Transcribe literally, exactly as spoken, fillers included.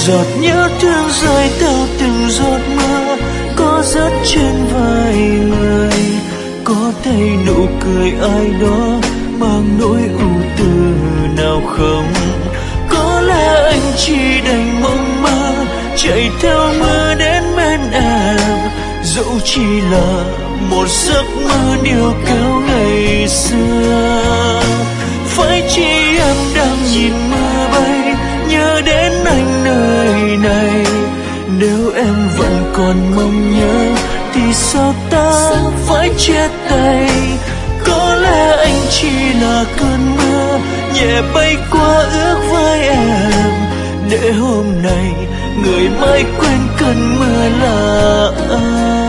Giọt nhớ thương rơi theo từng giọt mưa, có rớt trên vai người, có thấy nụ cười ai đó mang nỗi ưu tư nào không? Có lẽ anh chỉ đành mong mơ chạy theo mưa đến bên em, dẫu chỉ là một giấc mơ điêu cao ngày xưa. Phải chi em đang nhìn mưa bay nhớ đến anh nơi này, nếu em vẫn còn mong nhớ thì sao ta phải chia tay? Có lẽ anh chỉ là cơn mưa nhẹ bay qua ước với em, để hôm nay người mãi quên cơn mưa là anh.